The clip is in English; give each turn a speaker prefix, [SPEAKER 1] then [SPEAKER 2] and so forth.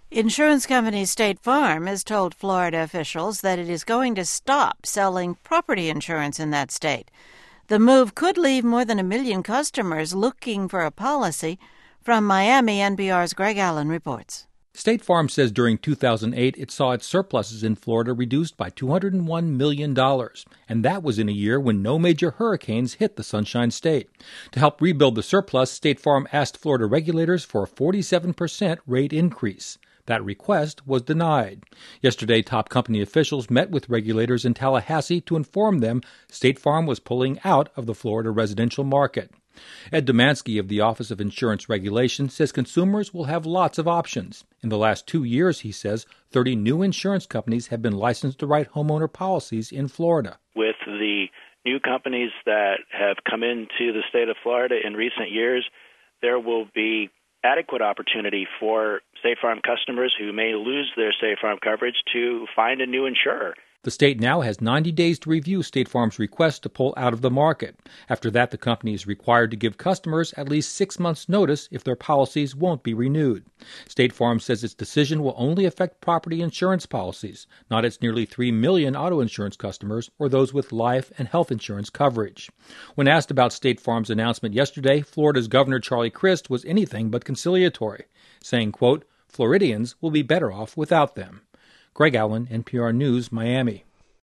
[SPEAKER 1] Insurance company State Farm has told Florida officials that it is going to stop selling property insurance in that state. The move could leave more than 1 million customers looking for a policy. From Miami, NPR's Greg Allen reports.
[SPEAKER 2] State Farm says during 2008 it saw its surpluses in Florida reduced by $201 million, and that was in a year when no major hurricanes hit the Sunshine State. To help rebuild the surplus, State Farm asked Florida regulators for a 47% rate increase. That request was denied. Yesterday, top company officials met with regulators in Tallahassee to inform them State Farm was pulling out of the Florida residential market. Ed Domanski of the Office of Insurance Regulation says consumers will have lots of options. In the last 2 years, he says, 30 new insurance companies have been licensed to write homeowner policies in Florida.
[SPEAKER 3] With the new companies that have come into the state of Florida in recent years, there will be adequate opportunity for State Farm customers who may lose their State Farm coverage to find a new insurer.
[SPEAKER 2] The state now has 90 days to review State Farm's request to pull out of the market. After that, the company is required to give customers at least 6 months' notice if their policies won't be renewed. State Farm says its decision will only affect property insurance policies, not its nearly 3 million auto insurance customers or those with life and health insurance coverage. When asked about State Farm's announcement yesterday, Florida's Governor Charlie Crist was anything but conciliatory, saying, quote, "Floridians will be better off without them." Greg Allen, NPR News, Miami.